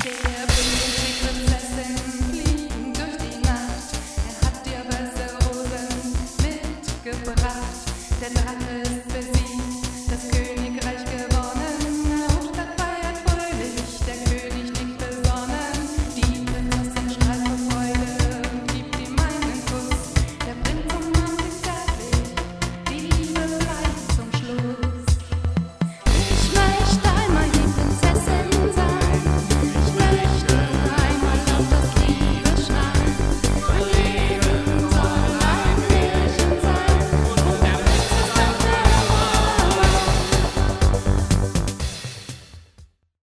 Der Bündel trägt Prinzessin fliegen durch die Nacht. Er hat dir weiße Rosen mitgebracht. Der Drache